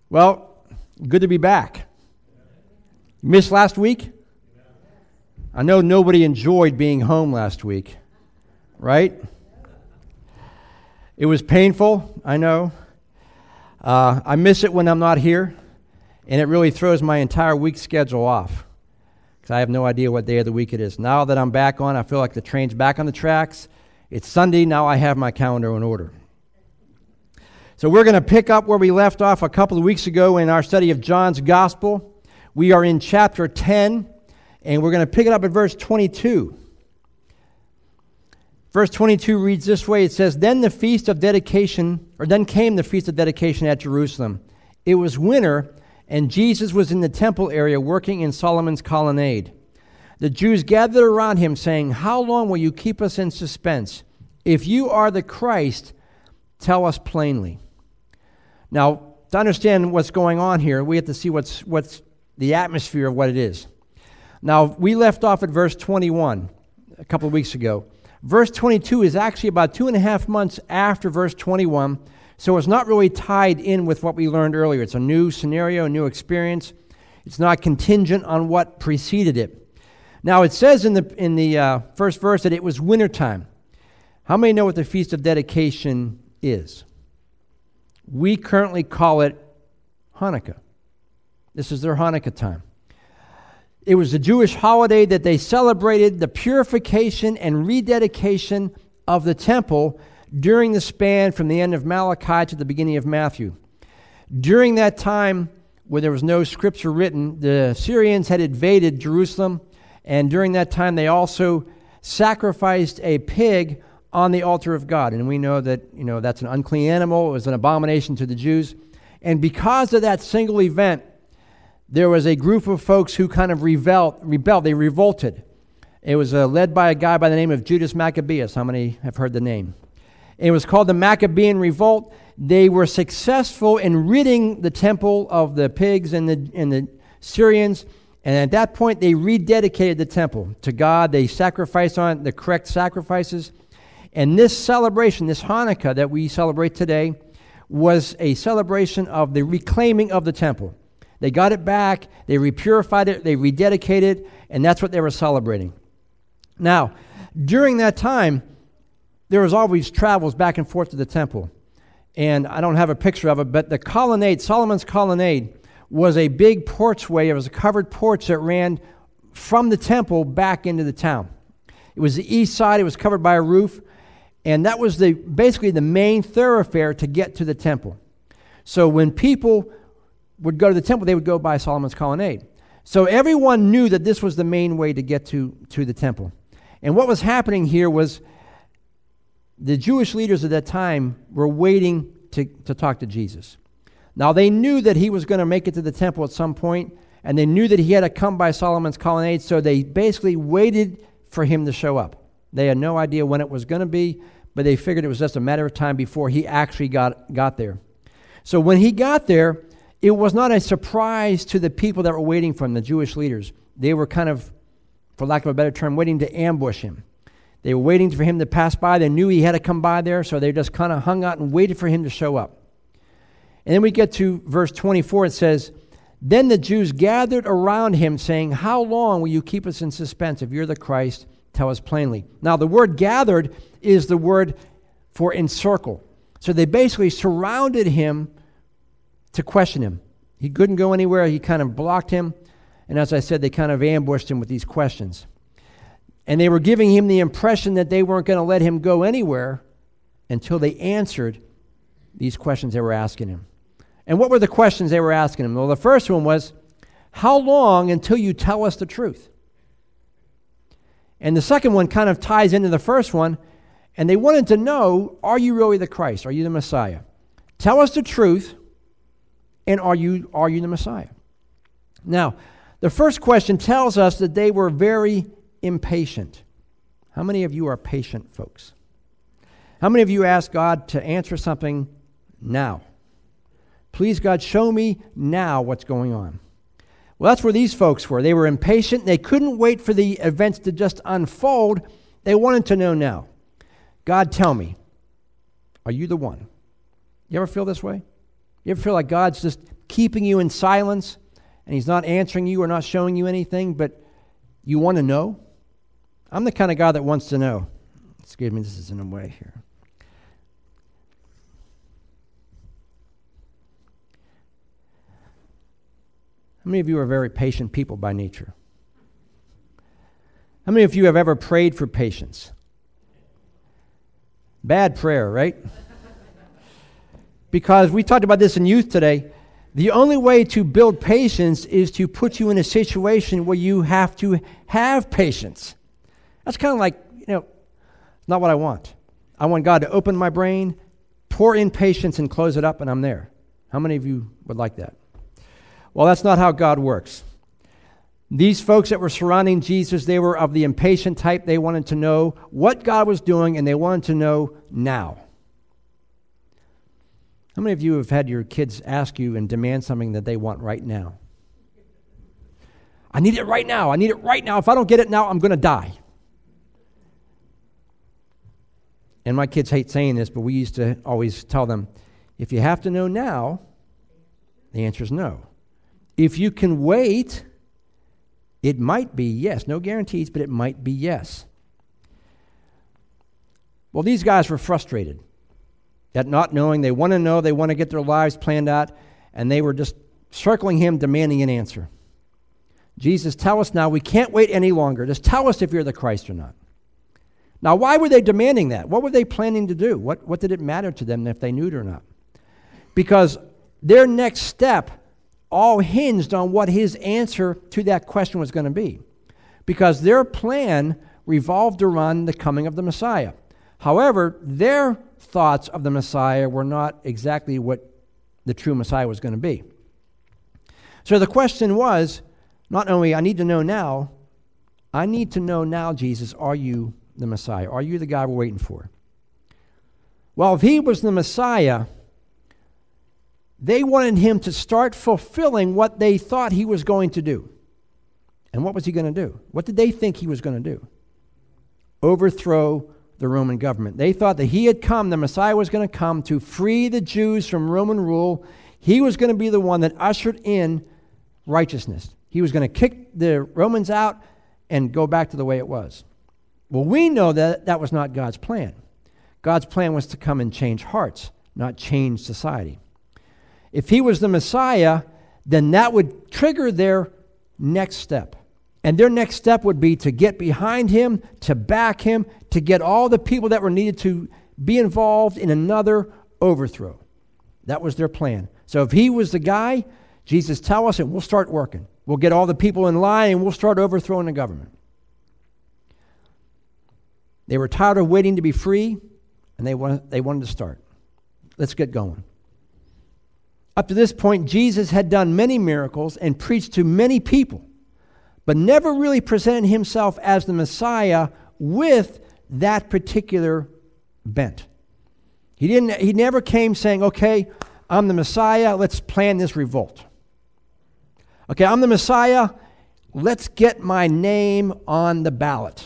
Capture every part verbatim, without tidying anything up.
Well, good to be back. Missed last week? I know nobody enjoyed being home last week, right? It was painful, I know. Uh, I miss it when I'm not here, and it really throws my entire week schedule off because I have no idea what day of the week it is. Now that I'm back on, I feel like the train's back on the tracks. It's Sunday, now I have my calendar in order. So we're going to pick up where we left off a couple of weeks ago in our study of John's Gospel. We are in chapter ten, and we're going to pick it up at verse twenty-two. Verse twenty-two reads this way. It says, Then the feast of dedication, or then came the feast of dedication at Jerusalem. It was winter, and Jesus was in the temple area working in Solomon's colonnade. The Jews gathered around him, saying, How long will you keep us in suspense? If you are the Christ, tell us plainly. Now, to understand what's going on here, we have to see what's what's the atmosphere of what it is. Now, we left off at verse twenty-one a couple of weeks ago. Verse twenty-two is actually about two and a half months after verse twenty-one, so it's not really tied in with what we learned earlier. It's a new scenario, a new experience. It's not contingent on what preceded it. Now, it says in the in the uh, first verse that it was wintertime. How many know what the Feast of Dedication is? We currently call it Hanukkah. This is their Hanukkah time. It was a Jewish holiday that they celebrated the purification and rededication of the temple during the span from the end of Malachi to the beginning of Matthew. During that time, where there was no scripture written, the Syrians had invaded Jerusalem, and during that time they also sacrificed a pig on the altar of God. And we know that, you know, that's an unclean animal. It was an abomination to the Jews. And because of that single event, there was a group of folks who kind of rebelled. rebelled. They revolted. It was uh, led by a guy by the name of Judas Maccabeus. How many have heard the name? It was called the Maccabean Revolt. They were successful in ridding the temple of the pigs and the, and the Syrians. And at that point, they rededicated the temple to God. They sacrificed on the correct sacrifices. And this celebration, this Hanukkah that we celebrate today, was a celebration of the reclaiming of the temple. They got it back, they repurified it, they rededicated it, and that's what they were celebrating. Now, during that time, there was always travels back and forth to the temple. And I don't have a picture of it, but the colonnade, Solomon's colonnade, was a big porchway. It was a covered porch that ran from the temple back into the town. It was the east side, it was covered by a roof. And that was the basically the main thoroughfare to get to the temple. So when people would go to the temple, they would go by Solomon's colonnade. So everyone knew that this was the main way to get to, to the temple. And what was happening here was the Jewish leaders at that time were waiting to, to talk to Jesus. Now they knew that he was going to make it to the temple at some point, and they knew that he had to come by Solomon's colonnade, so they basically waited for him to show up. They had no idea when it was going to be, but they figured it was just a matter of time before he actually got, got there. So when he got there, it was not a surprise to the people that were waiting for him, the Jewish leaders. They were kind of, for lack of a better term, waiting to ambush him. They were waiting for him to pass by. They knew he had to come by there, so they just kind of hung out and waited for him to show up. And then we get to verse twenty-four. It says, Then the Jews gathered around him, saying, How long will you keep us in suspense? If you're the Christ, tell us plainly. Now, the word gathered is the word for encircle. So they basically surrounded him to question him. He couldn't go anywhere. He kind of blocked him. And as I said, they kind of ambushed him with these questions. And they were giving him the impression that they weren't going to let him go anywhere until they answered these questions they were asking him. And what were the questions they were asking him? Well, the first one was, How long until you tell us the truth? And the second one kind of ties into the first one, and they wanted to know, are you really the Christ? Are you the Messiah? Tell us the truth, and are you, are you the Messiah? Now, the first question tells us that they were very impatient. How many of you are patient folks? How many of you ask God to answer something now? Please, God, show me now what's going on. Well, that's where these folks were. They were impatient. They couldn't wait for the events to just unfold. They wanted to know now. God, tell me, are you the one? You ever feel this way? You ever feel like God's just keeping you in silence and he's not answering you or not showing you anything, but you want to know? I'm the kind of guy that wants to know. Excuse me, this is in a way here. How many of you are very patient people by nature? How many of you have ever prayed for patience? Bad prayer, right? Because we talked about this in youth today. The only way to build patience is to put you in a situation where you have to have patience. That's kind of like, you know, not what I want. I want God to open my brain, pour in patience, and close it up, and I'm there. How many of you would like that? Well, that's not how God works. These folks that were surrounding Jesus, they were of the impatient type. They wanted to know what God was doing, and they wanted to know now. How many of you have had your kids ask you and demand something that they want right now? I need it right now. I need it right now. If I don't get it now, I'm going to die. And my kids hate saying this, but we used to always tell them, if you have to know now, the answer is no. If you can wait, it might be yes. No guarantees, but it might be yes. Well, these guys were frustrated at not knowing. They want to know. They want to get their lives planned out. And they were just circling him, demanding an answer. Jesus, tell us now. We can't wait any longer. Just tell us if you're the Christ or not. Now, why were they demanding that? What were they planning to do? What, what did it matter to them if they knew it or not? Because their next step all hinged on what his answer to that question was going to be. Because their plan revolved around the coming of the Messiah. However, their thoughts of the Messiah were not exactly what the true Messiah was going to be. So the question was, not only I need to know now, I need to know now, Jesus, are you the Messiah? Are you the guy we're waiting for? Well, if he was the Messiah, they wanted him to start fulfilling what they thought he was going to do. And what was he going to do? What did they think he was going to do? Overthrow the Roman government. They thought that he had come, the Messiah was going to come to free the Jews from Roman rule. He was going to be the one that ushered in righteousness. He was going to kick the Romans out and go back to the way it was. Well, we know that that was not God's plan. God's plan was to come and change hearts, not change society. If he was the Messiah, then that would trigger their next step. And their next step would be to get behind him, to back him, to get all the people that were needed to be involved in another overthrow. That was their plan. So if he was the guy, Jesus, tell us and we'll start working. We'll get all the people in line and we'll start overthrowing the government. They were tired of waiting to be free, and they wanted, they wanted to start. Let's get going. Up to this point, Jesus had done many miracles and preached to many people, but never really presented himself as the Messiah with that particular bent. He didn't. He never came saying, okay, I'm the Messiah, let's plan this revolt. Okay, I'm the Messiah, let's get my name on the ballot.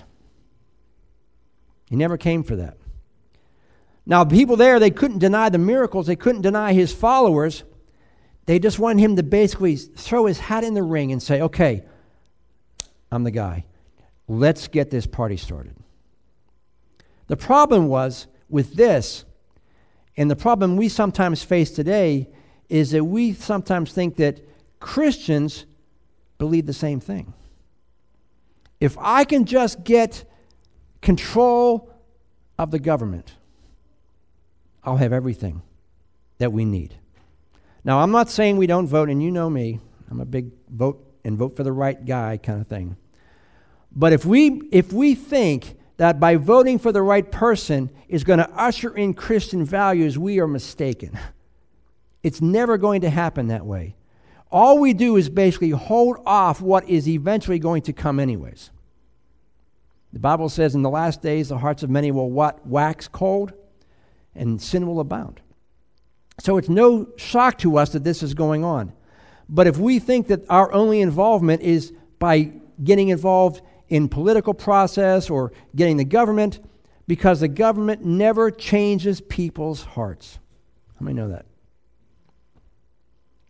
He never came for that. Now, the people there, they couldn't deny the miracles, they couldn't deny his followers. They just wanted him to basically throw his hat in the ring and say, okay, I'm the guy. Let's get this party started. The problem was with this, and the problem we sometimes face today, is that we sometimes think that Christians believe the same thing. If I can just get control of the government, I'll have everything that we need. Now, I'm not saying we don't vote, and you know me. I'm a big vote and vote for the right guy kind of thing. But if we if we think that by voting for the right person is going to usher in Christian values, we are mistaken. It's never going to happen that way. All we do is basically hold off what is eventually going to come anyways. The Bible says in the last days the hearts of many will what? Wax cold, and sin will abound. So it's no shock to us that this is going on. But if we think that our only involvement is by getting involved in political process or getting the government, because the government never changes people's hearts. How many know that?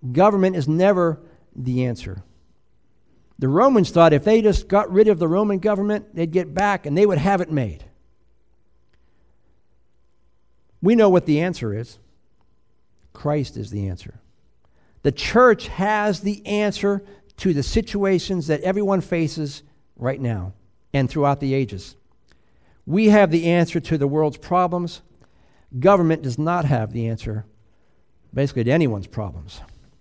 Government is never the answer. The Romans thought if they just got rid of the Roman government, they'd get back and they would have it made. We know what the answer is. Christ is the answer. The church has the answer to the situations that everyone faces right now and throughout the ages. We have the answer to the world's problems. Government does not have the answer, basically, to anyone's problems.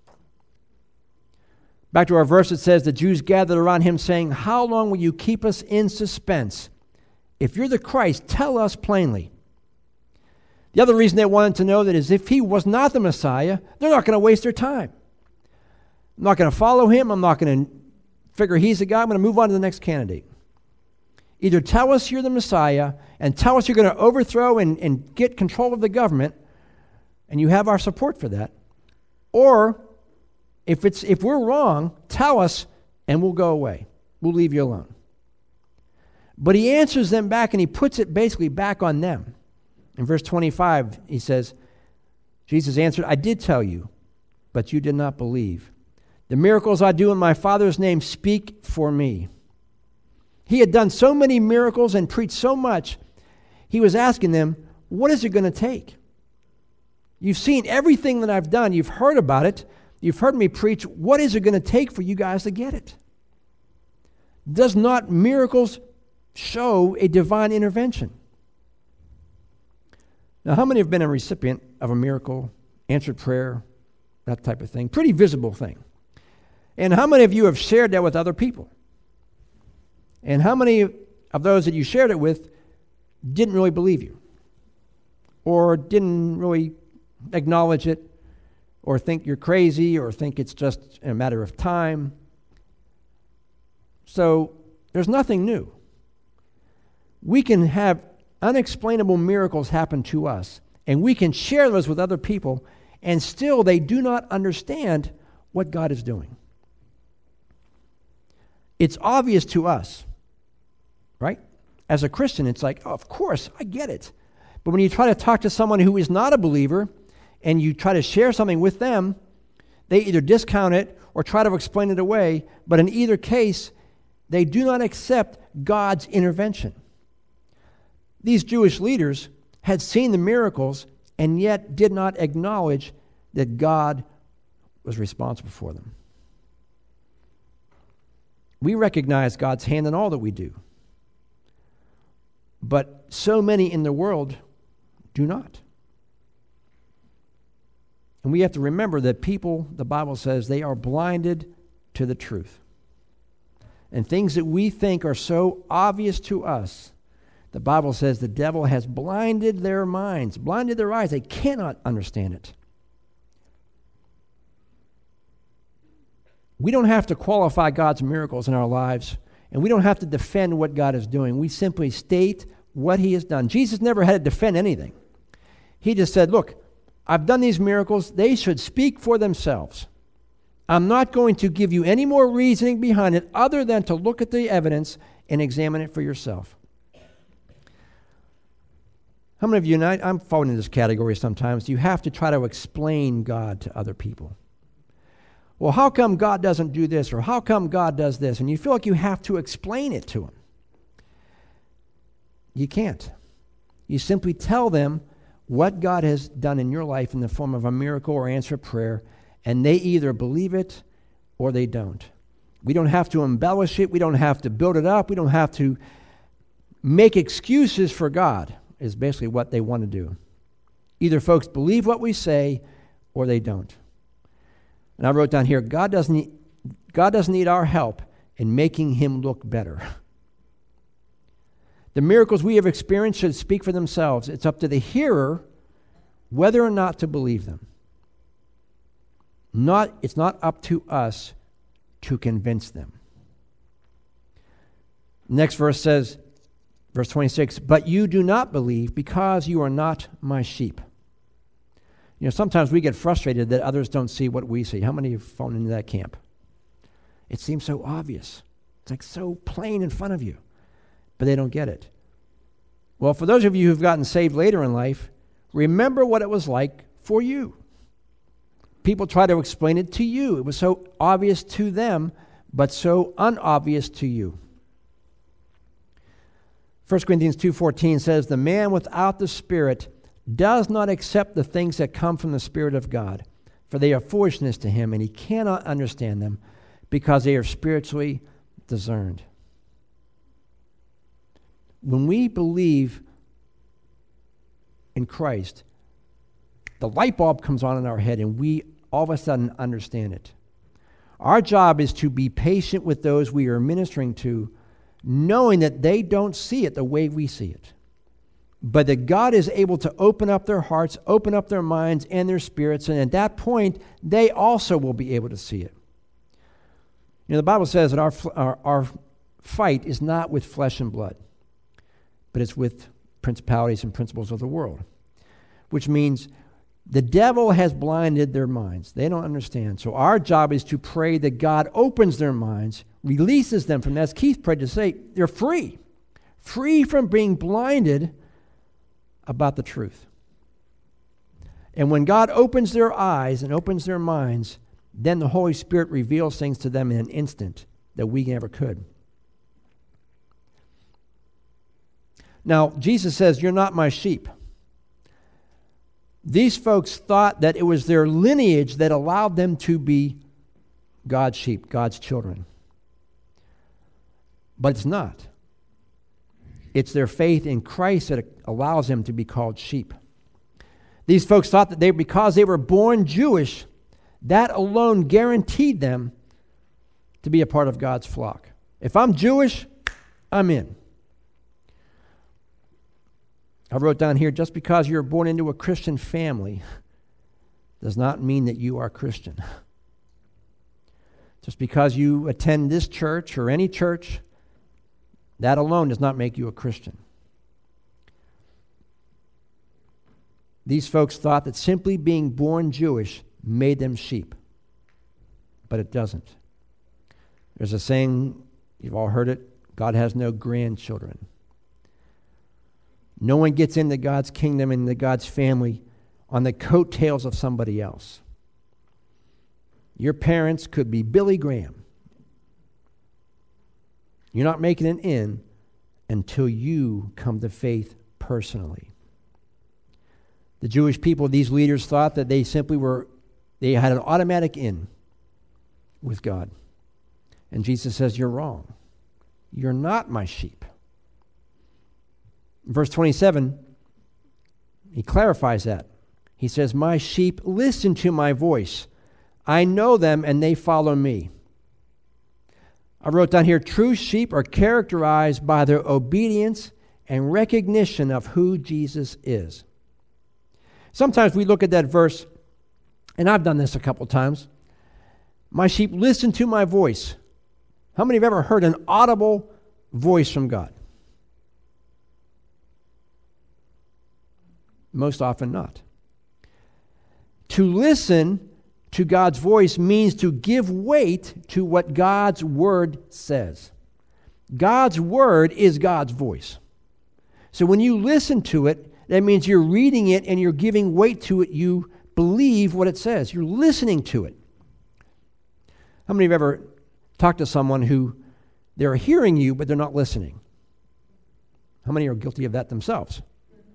Back to our verse, it says, the Jews gathered around him saying, how long will you keep us in suspense? If you're the Christ, tell us plainly. The other reason they wanted to know that is if he was not the Messiah, they're not going to waste their time. I'm not going to follow him. I'm not going to figure he's the guy. I'm going to move on to the next candidate. Either tell us you're the Messiah and tell us you're going to overthrow and, and get control of the government, and you have our support for that. Or if it's if we're wrong, tell us and we'll go away. We'll leave you alone. But he answers them back and he puts it basically back on them. In verse twenty-five, he says, Jesus answered, I did tell you, but you did not believe. The miracles I do in my Father's name speak for me. He had done so many miracles and preached so much, he was asking them, what is it going to take? You've seen everything that I've done. You've heard about it. You've heard me preach. What is it going to take for you guys to get it? Does not miracles show a divine intervention? Now, how many have been a recipient of a miracle, answered prayer, that type of thing? Pretty visible thing. And how many of you have shared that with other people? And how many of those that you shared it with didn't really believe you? Or didn't really acknowledge it? Or think you're crazy? Or think it's just a matter of time? So, there's nothing new. We can have unexplainable miracles happen to us, and we can share those with other people, and still they do not understand what God is doing. It's obvious to us, right? As a Christian, it's like, oh, of course, I get it. But when you try to talk to someone who is not a believer, and you try to share something with them, they either discount it or try to explain it away, but in either case, they do not accept God's intervention. These Jewish leaders had seen the miracles and yet did not acknowledge that God was responsible for them. We recognize God's hand in all that we do, but so many in the world do not. And we have to remember that people, the Bible says, they are blinded to the truth. And things that we think are so obvious to us, the Bible says the devil has blinded their minds, blinded their eyes. They cannot understand it. We don't have to qualify God's miracles in our lives, and we don't have to defend what God is doing. We simply state what he has done. Jesus never had to defend anything. He just said, look, I've done these miracles. They should speak for themselves. I'm not going to give you any more reasoning behind it other than to look at the evidence and examine it for yourself. How many of you, and I, I'm falling in this category sometimes, you have to try to explain God to other people. Well, how come God doesn't do this, or how come God does this? And you feel like you have to explain it to them. You can't. You simply tell them what God has done in your life in the form of a miracle or answer prayer, and they either believe it or they don't. We don't have to embellish it. We don't have to build it up. We don't have to make excuses for God, is basically what they want to do. Either folks believe what we say or they don't. And I wrote down here, God doesn't need, God doesn't need our help in making him look better. The miracles we have experienced should speak for themselves. It's up to the hearer whether or not to believe them. Not, it's not up to us to convince them. Next verse says, verse twenty-six, but you do not believe because you are not my sheep. You know, sometimes we get frustrated that others don't see what we see. How many have fallen into that camp? It seems so obvious. It's like so plain in front of you, but they don't get it. Well, for those of you who've gotten saved later in life, remember what it was like for you. people try to explain it to you. It was so obvious to them, but so unobvious to you. First Corinthians two fourteen says, the man without the Spirit does not accept the things that come from the Spirit of God, for they are foolishness to him, and he cannot understand them because they are spiritually discerned. When we believe in Christ, the light bulb comes on in our head and we all of a sudden understand it. Our job is to be patient with those we are ministering to, knowing that they don't see it the way we see it, but that God is able to open up their hearts, open up their minds and their spirits, and at that point, they also will be able to see it. You know, the Bible says that our, our, our fight is not with flesh and blood, but it's with principalities and principles of the world, which means the devil has blinded their minds. They don't understand. So our job is to pray that God opens their minds, releases them from that. As Keith prayed to say, they're free, free from being blinded about the truth. And when God opens their eyes and opens their minds, then the Holy Spirit reveals things to them in an instant that we never could. Now, Jesus says, you're not my sheep. These folks thought that it was their lineage that allowed them to be God's sheep, God's children. But it's not. It's their faith in Christ that allows them to be called sheep. These folks thought that they, because they were born Jewish, that alone guaranteed them to be a part of God's flock. If I'm Jewish, I'm in. I wrote down here, just because you're born into a Christian family does not mean that you are Christian. Just because you attend this church or any church, that alone does not make you a Christian. These folks thought that simply being born Jewish made them sheep, but it doesn't. There's a saying, you've all heard it, God has no grandchildren. No one gets into God's kingdom and into God's family on the coattails of somebody else. Your parents could be Billy Graham. You're not making it in until you come to faith personally. The Jewish people, these leaders thought that they simply were, they had an automatic in with God. And Jesus says, you're wrong. You're not my sheep. Verse twenty-seven, he clarifies that. He says, my sheep listen to my voice. I know them and they follow me. I wrote down here, true sheep are characterized by their obedience and recognition of who Jesus is. Sometimes we look at that verse, and I've done this a couple times. My sheep listen to my voice. How many have ever heard an audible voice from God? Most often not. To listen to God's voice means to give weight to what God's word says. God's word is God's voice. So when you listen to it, that means you're reading it and you're giving weight to it. You believe what it says. You're listening to it. How many have ever talked to someone who they're hearing you, but they're not listening? How many are guilty of that themselves?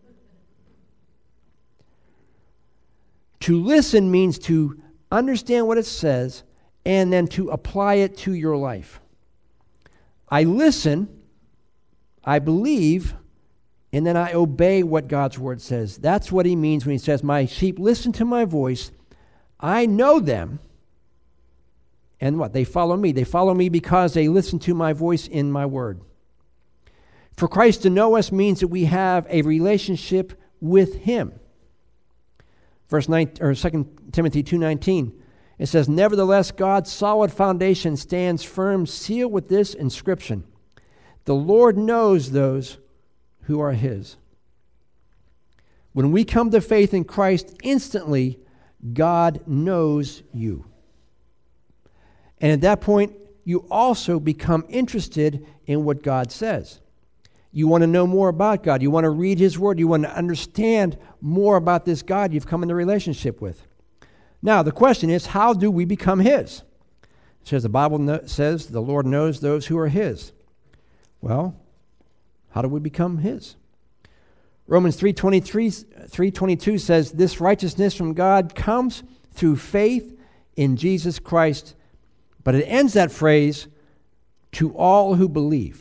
To listen means to understand what it says and then to apply it to your life. I listen, I believe, and then I obey what God's word says. That's what he means when he says, my sheep listen to my voice. I know them. And what? They follow me. They follow me because they listen to my voice in my word. For Christ to know us means that we have a relationship with him. Verse nine, or Second Timothy two nineteen, it says, nevertheless, God's solid foundation stands firm, sealed with this inscription: the Lord knows those who are his. When we come to faith in Christ, instantly, God knows you. And at that point, you also become interested in what God says. You want to know more about God. You want to read his word. You want to understand more about this God you've come into relationship with. Now, the question is, how do we become his? It says the Bible no- says the Lord knows those who are his. Well, how do we become his? Romans three twenty-three, three twenty-two says, this righteousness from God comes through faith in Jesus Christ. But it ends that phrase, to all who believe.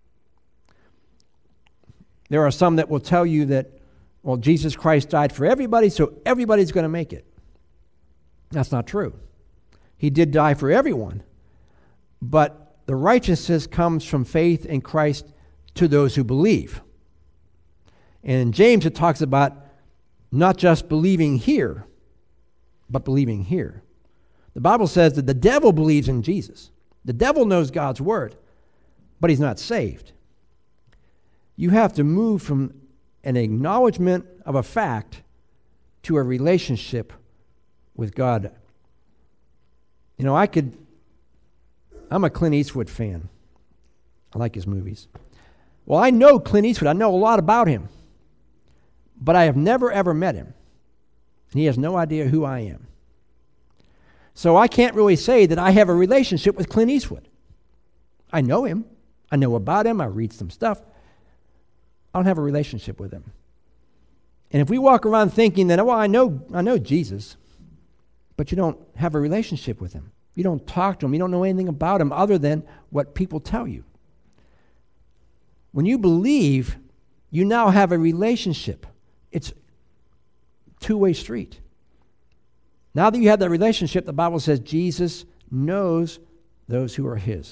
There are some that will tell you that, well, Jesus Christ died for everybody, so everybody's going to make it. That's not true. He did die for everyone. But the righteousness comes from faith in Christ to those who believe. And in James it talks about not just believing here, but believing here. The Bible says that the devil believes in Jesus. The devil knows God's word, but he's not saved. You have to move from an acknowledgement of a fact to a relationship with God. You know, I could, I'm a Clint Eastwood fan. I like his movies. Well, I know Clint Eastwood. I know a lot about him. But I have never, ever met him. He has no idea who I am. So I can't really say that I have a relationship with Clint Eastwood. I know him. I know about him. I read some stuff. I don't have a relationship with him. And if we walk around thinking that, well, I know, I know Jesus, but you don't have a relationship with him. You don't talk to him. You don't know anything about him other than what people tell you. When you believe, you now have a relationship. It's a two-way street. Now that you have that relationship, the Bible says Jesus knows those who are his.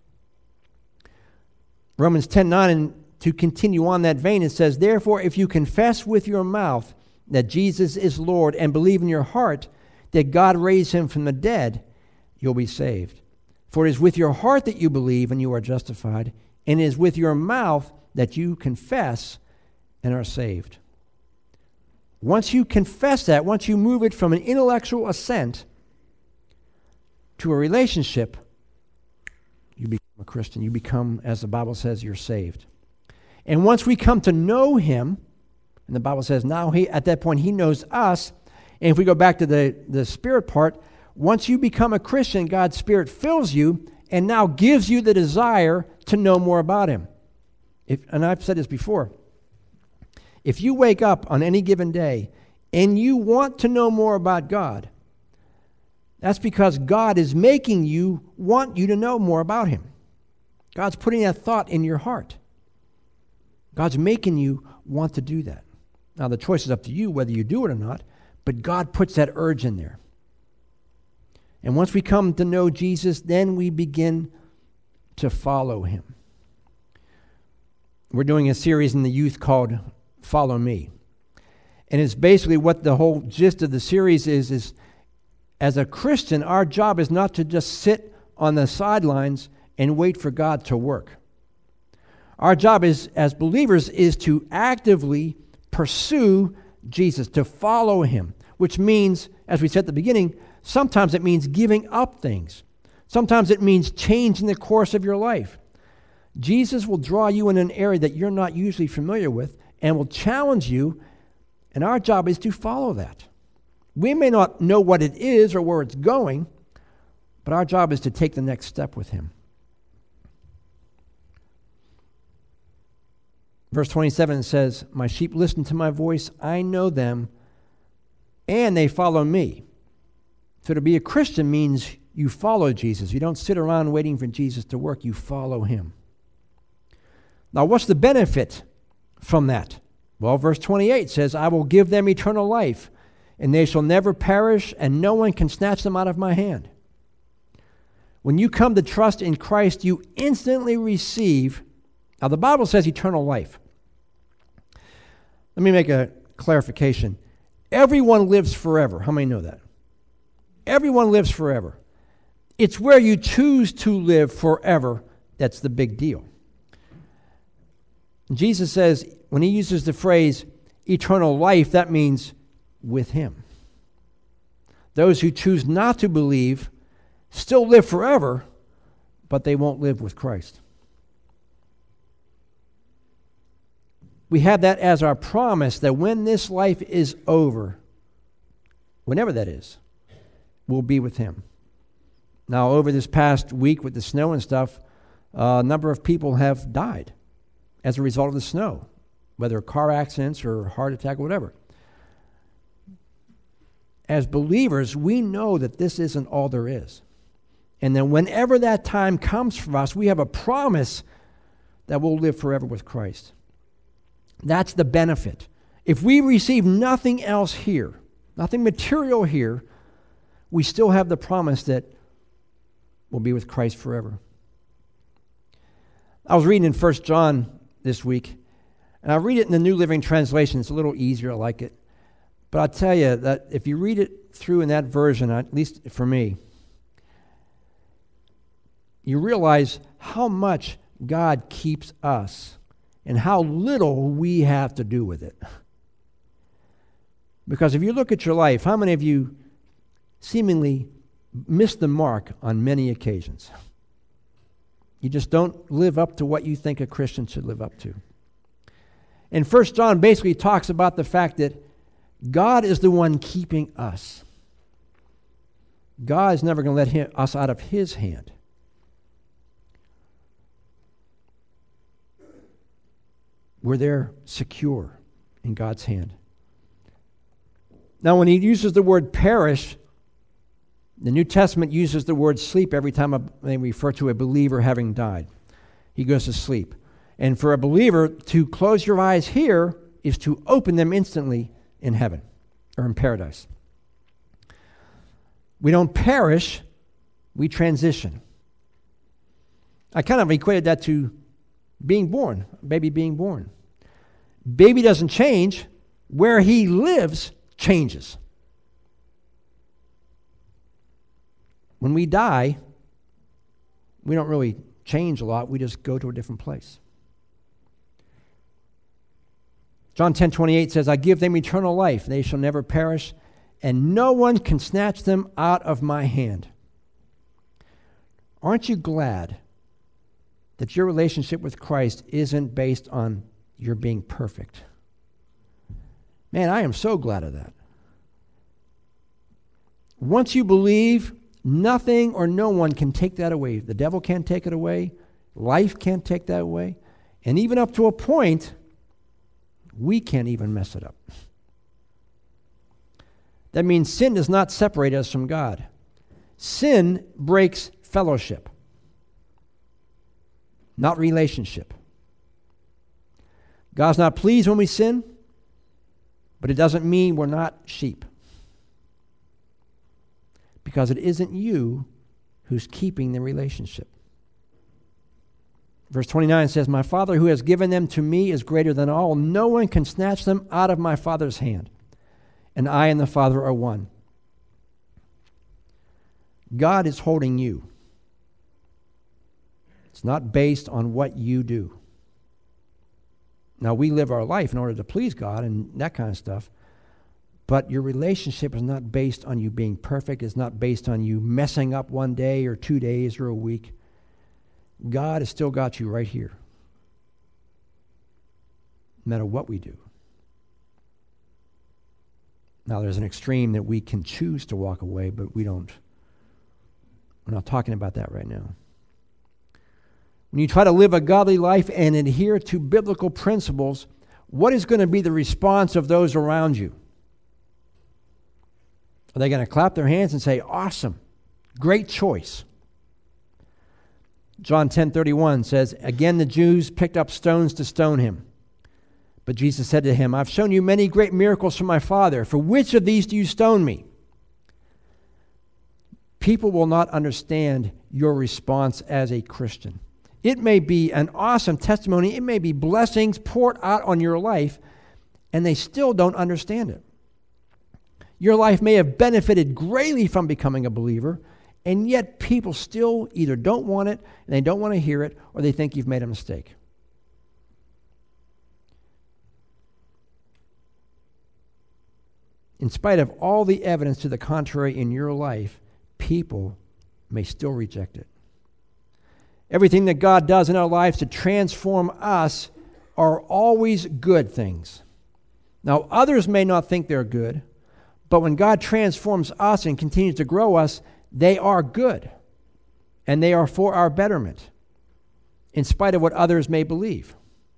Romans ten nine, and to continue on that vein, it says, therefore, if you confess with your mouth that Jesus is Lord and believe in your heart that God raised him from the dead, you'll be saved. For it is with your heart that you believe and you are justified, and it is with your mouth that you confess and are saved. Once you confess that, once you move it from an intellectual assent to a relationship, you become a Christian. You become, as the Bible says, you're saved. And once we come to know him, and the Bible says now he at that point he knows us, and if we go back to the, the Spirit part, once you become a Christian, God's Spirit fills you and now gives you the desire to know more about him. If, and I've said this before. If you wake up on any given day and you want to know more about God, that's because God is making you want you to know more about him. God's putting that thought in your heart. God's making you want to do that. Now, the choice is up to you whether you do it or not, but God puts that urge in there. And once we come to know Jesus, then we begin to follow him. We're doing a series in the youth called Follow Me. And it's basically what the whole gist of the series is, is as a Christian, our job is not to just sit on the sidelines and wait for God to work. Our job is, as believers, is to actively pursue Jesus, to follow him, which means, as we said at the beginning, sometimes it means giving up things. Sometimes it means changing the course of your life. Jesus will draw you in an area that you're not usually familiar with and will challenge you, and our job is to follow that. We may not know what it is or where it's going, but our job is to take the next step with him. Verse twenty-seven says, my sheep listen to my voice, I know them, and they follow me. So to be a Christian means you follow Jesus. You don't sit around waiting for Jesus to work. You follow him. Now, what's the benefit from that? Well, verse twenty-eight says, I will give them eternal life, and they shall never perish, and no one can snatch them out of my hand. When you come to trust in Christ, you instantly receive, now the Bible says eternal life. Let me make a clarification. Everyone lives forever. How many know that? Everyone lives forever. It's where you choose to live forever that's the big deal. Jesus says, when he uses the phrase eternal life, that means with him. Those who choose not to believe still live forever, but they won't live with Christ. We have that as our promise that when this life is over, whenever that is, will be with him. Now, over this past week with the snow and stuff, uh, a number of people have died as a result of the snow, whether car accidents or heart attack or whatever. As believers, we know that this isn't all there is. And then whenever that time comes for us, we have a promise that we'll live forever with Christ. That's the benefit. If we receive nothing else here, nothing material here, we still have the promise that we'll be with Christ forever. I was reading in First John this week, and I read it in the New Living Translation. It's a little easier, I like it. But I'll tell you that if you read it through in that version, at least for me, you realize how much God keeps us and how little we have to do with it. Because if you look at your life, how many of you seemingly miss the mark on many occasions? You just don't live up to what you think a Christian should live up to. And First John basically talks about the fact that God is the one keeping us. God is never going to let him, us out of his hand. We're there secure in God's hand. Now, when he uses the word perish, the New Testament uses the word sleep every time they refer to a believer having died. He goes to sleep. And for a believer, to close your eyes here is to open them instantly in heaven or in paradise. We don't perish, we transition. I kind of equated that to being born, baby being born. Baby doesn't change. Where he lives changes. When we die, we don't really change a lot. We just go to a different place. John ten twenty-eight says, I give them eternal life. They shall never perish, and no one can snatch them out of my hand. Aren't you glad that your relationship with Christ isn't based on your being perfect? Man, I am so glad of that. Once you believe, nothing or no one can take that away. The devil can't take it away. Life can't take that away. And even up to a point, we can't even mess it up. That means sin does not separate us from God. Sin breaks fellowship, not relationship. God's not pleased when we sin, but it doesn't mean we're not sheep. Because it isn't you who's keeping the relationship. Verse twenty-nine says, my Father who has given them to me is greater than all. No one can snatch them out of my Father's hand. And I and the Father are one. God is holding you. It's not based on what you do. Now, we live our life in order to please God and that kind of stuff. But your relationship is not based on you being perfect. It's not based on you messing up one day or two days or a week. God has still got you right here, no matter what we do. Now, there's an extreme that we can choose to walk away, but we don't. We're not talking about that right now. When you try to live a godly life and adhere to biblical principles, what is going to be the response of those around you? Are they going to clap their hands and say, awesome, great choice? John ten thirty-one says, again the Jews picked up stones to stone him. But Jesus said to him, I've shown you many great miracles from my Father. For which of these do you stone me? People will not understand your response as a Christian. It may be an awesome testimony. It may be blessings poured out on your life, and they still don't understand it. Your life may have benefited greatly from becoming a believer, and yet people still either don't want it, and they don't want to hear it, or they think you've made a mistake. In spite of all the evidence to the contrary in your life, people may still reject it. Everything that God does in our lives to transform us are always good things. Now, others may not think they're good, But when God transforms us and continues to grow us, they are good. And they are for our betterment, in spite of what others may believe.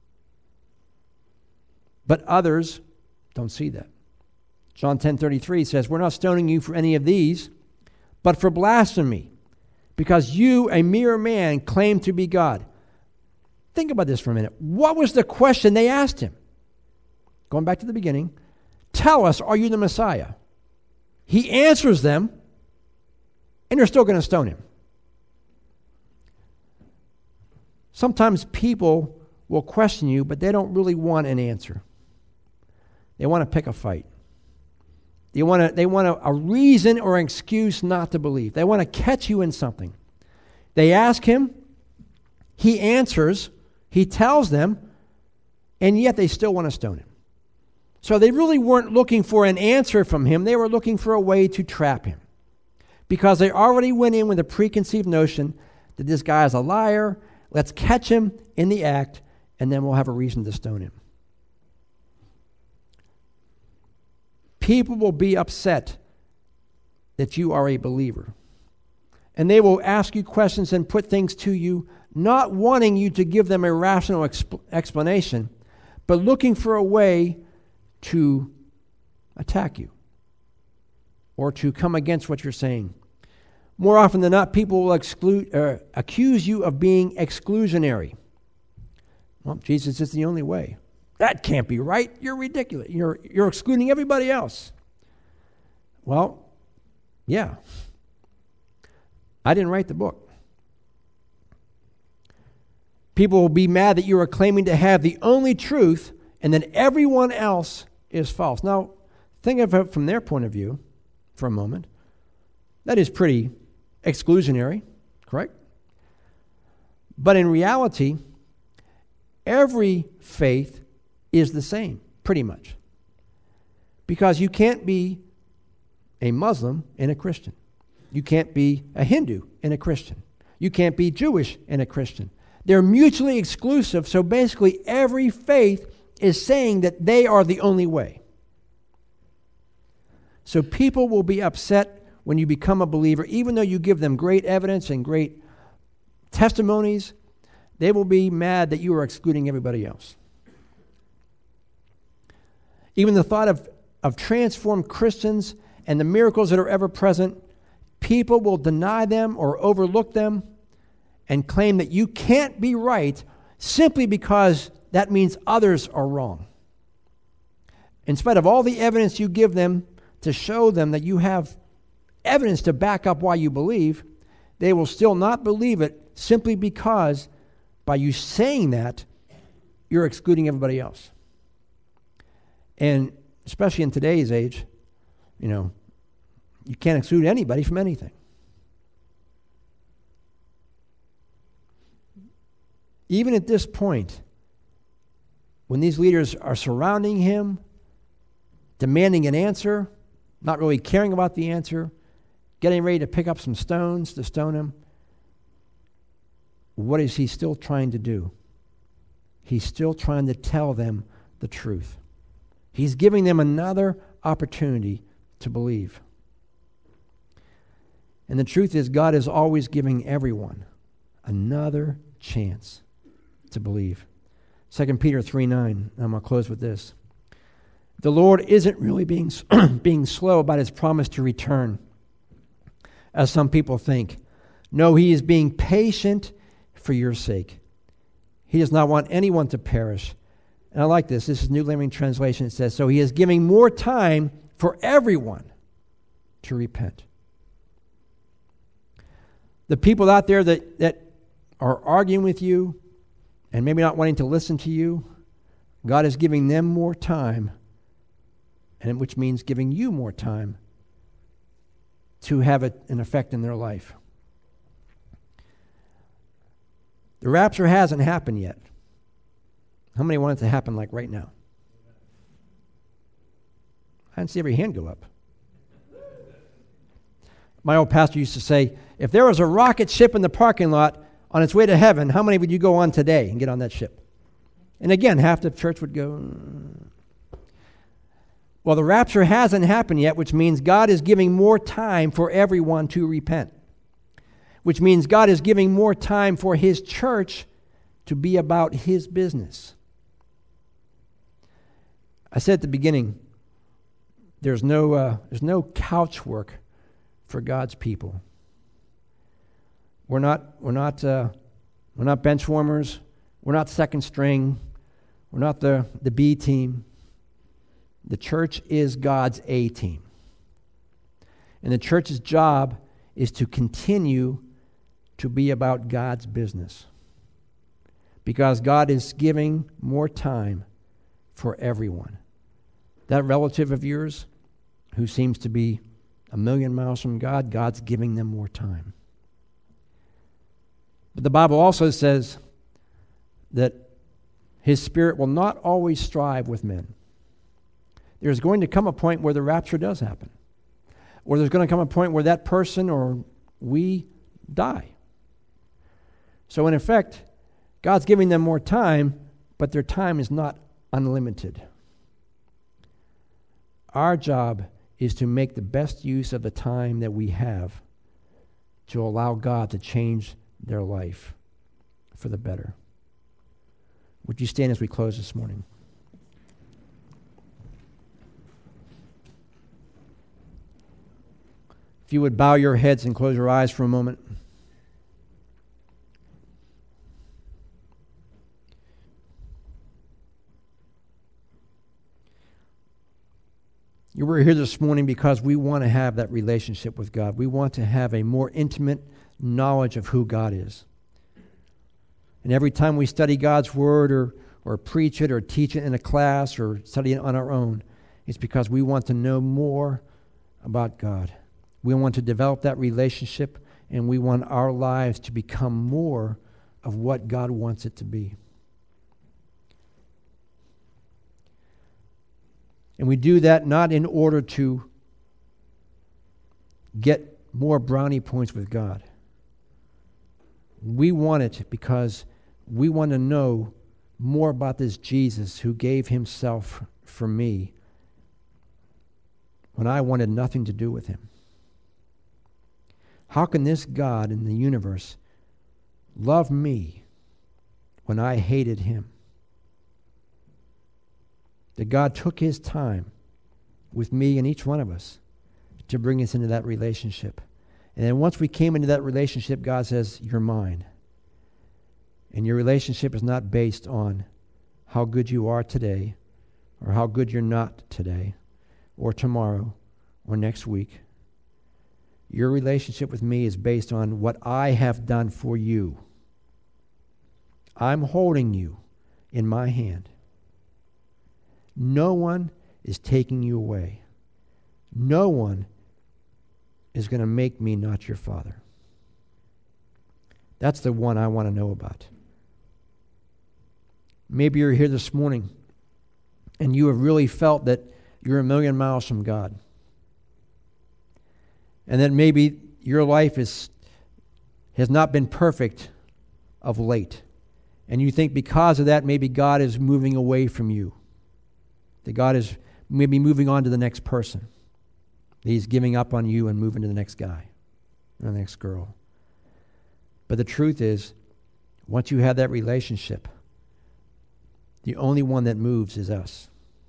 But others don't see that. John ten thirty-three says, we're not stoning you for any of these, but for blasphemy, because you, a mere man, claim to be God. Think about this for a minute. What was the question they asked him? Going back to the beginning, tell us, are you the Messiah? He answers them, and they're still going to stone him. Sometimes people will question you, but they don't really want an answer. They want to pick a fight. They want to, they want a, a reason or an excuse not to believe. They want to catch you in something. They ask him, he answers, he tells them, and yet they still want to stone him. So they really weren't looking for an answer from him. They were looking for a way to trap him, because they already went in with a preconceived notion that this guy is a liar. Let's catch him in the act, and then we'll have a reason to stone him. People will be upset that you are a believer. And they will ask you questions and put things to you, not wanting you to give them a rational exp- explanation, but looking for a way to attack you or to come against what you're saying. More often than not, people will exclude, uh, accuse you of being exclusionary. Well, Jesus is the only way. That can't be right. You're ridiculous. You're, you're excluding everybody else. Well, yeah. I didn't write the book. People will be mad that you are claiming to have the only truth and that everyone else is false. Now, think of it from their point of view for a moment. That is pretty exclusionary, correct? But in reality, every faith is the same, pretty much. Because you can't be a Muslim and a Christian. You can't be a Hindu and a Christian. You can't be Jewish and a Christian. They're mutually exclusive, so basically every faith is saying that they are the only way. So people will be upset when you become a believer, even though you give them great evidence and great testimonies. They will be mad that you are excluding everybody else. Even the thought of, of transformed Christians and the miracles that are ever present, people will deny them or overlook them and claim that you can't be right simply because that means others are wrong. In spite of all the evidence you give them to show them that you have evidence to back up why you believe, they will still not believe it simply because by you saying that, you're excluding everybody else. And especially in today's age, you know, you can't exclude anybody from anything. Even at this point, when these leaders are surrounding him, demanding an answer, not really caring about the answer, getting ready to pick up some stones to stone him, what is he still trying to do? He's still trying to tell them the truth. He's giving them another opportunity to believe. And the truth is, God is always giving everyone another chance to believe. Second Peter three nine, I'm going to close with this. The Lord isn't really being, being slow about his promise to return, as some people think. No, he is being patient for your sake. He does not want anyone to perish. And I like this. This is New Living Translation. It says, so he is giving more time for everyone to repent. The people out there that, that are arguing with you and maybe not wanting to listen to you, God is giving them more time, and which means giving you more time to have it, an effect in their life. The rapture hasn't happened yet. How many want it to happen like right now? I didn't see every hand go up. My old pastor used to say, if there was a rocket ship in the parking lot on its way to heaven, how many would you go on today and get on that ship? And again, half the church would go. Well, the rapture hasn't happened yet, which means God is giving more time for everyone to repent, which means God is giving more time for His church to be about His business. I said at the beginning, there's no, uh, there's no couch work for God's people. We're not, we're not, uh, we're not bench warmers. We're not second string. We're not the, the B team. The church is God's A team. And the church's job is to continue to be about God's business, because God is giving more time for everyone. That relative of yours who seems to be a million miles from God, God's giving them more time. But the Bible also says that His Spirit will not always strive with men. There's going to come a point where the rapture does happen, or there's going to come a point where that person or we die. So in effect, God's giving them more time, but their time is not unlimited. Our job is to make the best use of the time that we have to allow God to change their life for the better. Would you stand as we close this morning? If you would bow your heads and close your eyes for a moment. You were here this morning because we want to have that relationship with God. We want to have a more intimate knowledge of who God is. And every time we study God's Word or, or preach it or teach it in a class or study it on our own, it's because we want to know more about God. We want to develop that relationship, and we want our lives to become more of what God wants it to be. And we do that not in order to get more brownie points with God. We want it because we want to know more about this Jesus who gave Himself for me when I wanted nothing to do with Him. How can this God in the universe love me when I hated Him? That God took His time with me and each one of us to bring us into that relationship. And then once we came into that relationship, God says, you're mine. And your relationship is not based on how good you are today, or how good you're not today, or tomorrow, or next week. Your relationship with me is based on what I have done for you. I'm holding you in my hand. No one is taking you away. No one is going to make me not your Father. That's the one I want to know about. Maybe you're here this morning and you have really felt that you're a million miles from God. And that maybe your life is has not been perfect of late. And you think because of that, maybe God is moving away from you. That God is maybe moving on to the next person. That He's giving up on you and moving to the next guy or the next girl. But the truth is, once you have that relationship, the only one that moves is us.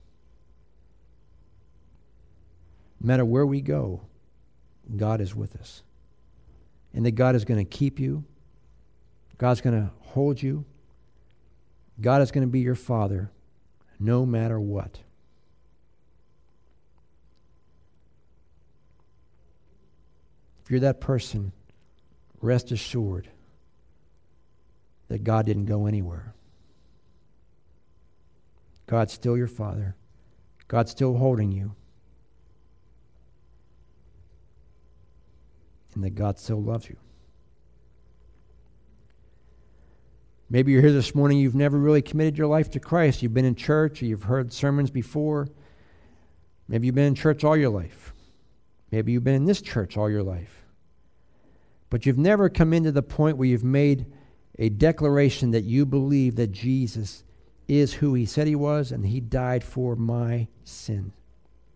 No matter where we go, God is with us. And that God is going to keep you. God's going to hold you. God is going to be your Father no matter what. If you're that person, rest assured that God didn't go anywhere. God's still your Father. God's still holding you. And that God still loves you. Maybe you're here this morning, you've never really committed your life to Christ. You've been in church, or you've heard sermons before. Maybe you've been in church all your life. Maybe you've been in this church all your life. But you've never come into the point where you've made a declaration that you believe that Jesus is who He said He was, and He died for my sin.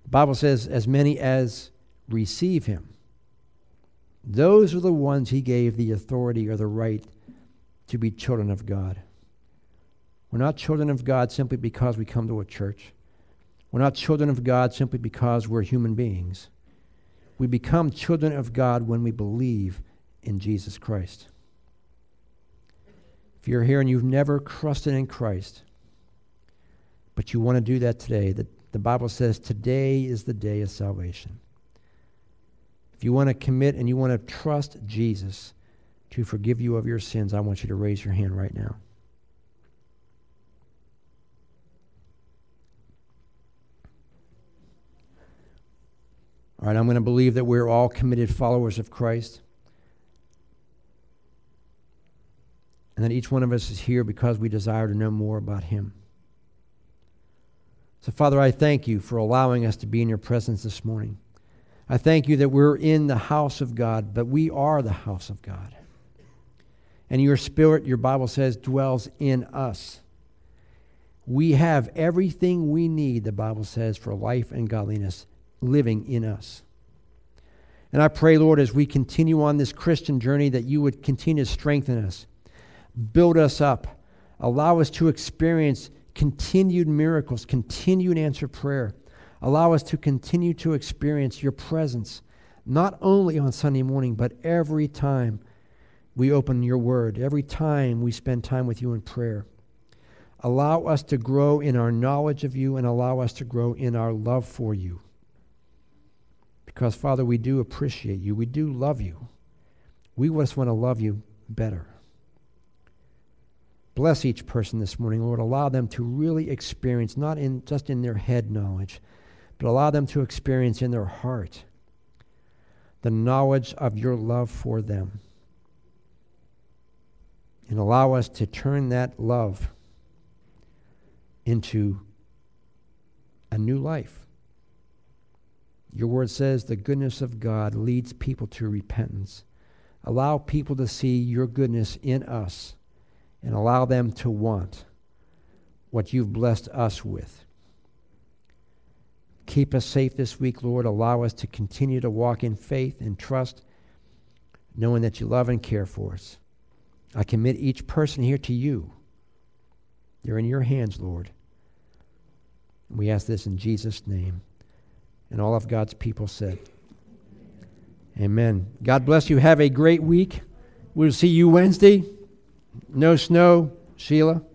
The Bible says, as many as receive him. Those are the ones he gave the authority or the right to be children of God. We're not children of God simply because we come to a church. We're not children of God simply because we're human beings. We become children of God when we believe in Jesus Christ. If you're here and you've never trusted in Christ, but you want to do that today, the, the Bible says today is the day of salvation. If you want to commit and you want to trust Jesus to forgive you of your sins, I want you to raise your hand right now. All right, I'm going to believe that we're all committed followers of Christ. And that each one of us is here because we desire to know more about him. So, Father, I thank you for allowing us to be in your presence this morning. I thank you that we're in the house of God, but we are the house of God. And your Spirit, your Bible says, dwells in us. We have everything we need, the Bible says, for life and godliness living in us. And I pray, Lord, as we continue on this Christian journey, that you would continue to strengthen us, build us up, allow us to experience continued miracles, continued answered prayer. Allow us to continue to experience your presence, not only on Sunday morning, but every time we open your word, every time we spend time with you in prayer. Allow us to grow in our knowledge of you and allow us to grow in our love for you. Because, Father, we do appreciate you. We do love you. We just want to love you better. Bless each person this morning, Lord. Allow them to really experience, not in just in their head knowledge, but allow them to experience in their heart the knowledge of your love for them. And allow us to turn that love into a new life. Your word says the goodness of God leads people to repentance. Allow people to see your goodness in us and allow them to want what you've blessed us with. Keep us safe this week, Lord. Allow us to continue to walk in faith and trust, knowing that you love and care for us. I commit each person here to you. They're in your hands, Lord. We ask this in Jesus' name. And all of God's people said, amen. God bless you. Have a great week. We'll see you Wednesday. No snow, Sheila.